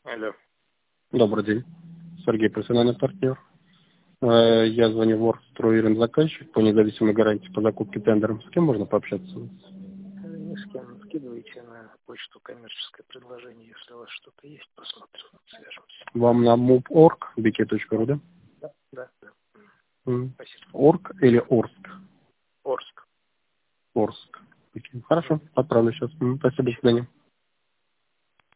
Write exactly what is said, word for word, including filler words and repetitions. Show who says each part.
Speaker 1: Алло.
Speaker 2: Добрый день. Сергей, профессиональный партнер. Э, Я звоню в Оргстрой заказчик по независимой гарантии по закупке тендером. С кем можно пообщаться?
Speaker 1: Ни с кем. Скидывайте на почту коммерческое предложение. Если у вас что-то есть, посмотрим, свяжемся.
Speaker 2: Вам на муп.орг, би кей точка ру, да?
Speaker 1: Да, да, да.
Speaker 2: М.
Speaker 1: Спасибо.
Speaker 2: Орг или Орск?
Speaker 1: Орск.
Speaker 2: Орск. Окей. Хорошо, отправлю сейчас. М, Спасибо, до свидания.